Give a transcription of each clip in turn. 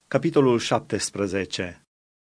Capitolul 17.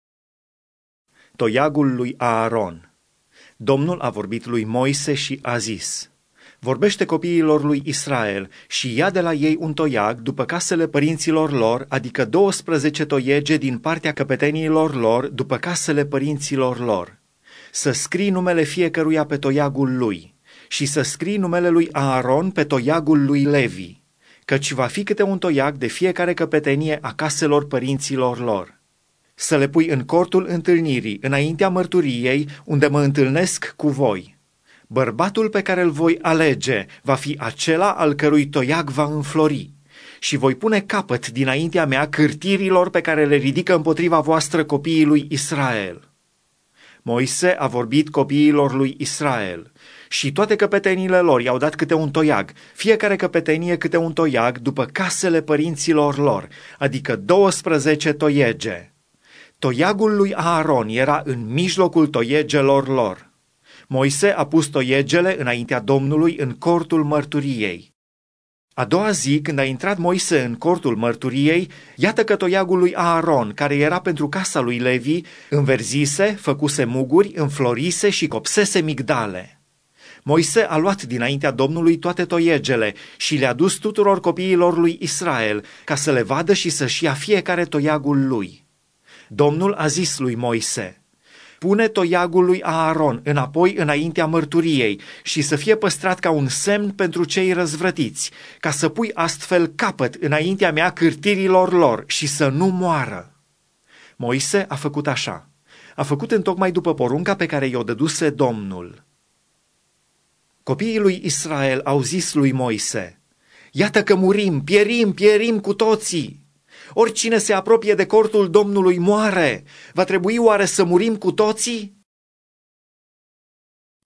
Toiagul lui Aaron. Domnul a vorbit lui Moise și a zis: vorbește copiilor lui Israel și ia de la ei un toiag după casele părinților lor, adică 12 toiege din partea căpeteniilor lor după casele părinților lor. Să scrii numele fiecăruia pe toiagul lui și să scrii numele lui Aaron pe toiagul lui Levi, căci va fi câte un toiag de fiecare căpetenie a caselor părinților lor. Să le pui în cortul întâlnirii, înaintea mărturiei, unde mă întâlnesc cu voi. Bărbatul pe care îl voi alege va fi acela al cărui toiag va înflori. Și voi pune capăt dinaintea mea cârtirilor pe care le ridică împotriva voastră copiii lui Israel. Moise a vorbit copiilor lui Israel și toate căpetenile lor i-au dat câte un toiag, fiecare căpetenie câte un toiag după casele părinților lor, adică 12 toiege. Toiagul lui Aaron era în mijlocul toiegelor lor. Moise a pus toiegele înaintea Domnului în cortul mărturiei. A doua zi, când a intrat Moise în cortul mărturiei, iată că toiagul lui Aaron, care era pentru casa lui Levi, înverzise, făcuse muguri, înflorise și copsese migdale. Moise a luat dinaintea Domnului toate toiegele și le-a dus tuturor copiilor lui Israel, ca să le vadă și să-și ia fiecare toiagul lui. Domnul a zis lui Moise: pune toiagul lui Aaron înapoi înaintea mărturiei și să fie păstrat ca un semn pentru cei răzvrătiți, ca să pui astfel capăt înaintea mea cârtirilor lor și să nu moară. Moise a făcut așa. A făcut întocmai după porunca pe care i-o dăduse Domnul. Copiii lui Israel au zis lui Moise: iată că murim, pierim cu toții. Oricine se apropie de cortul Domnului moare. Va trebui oare să murim cu toții?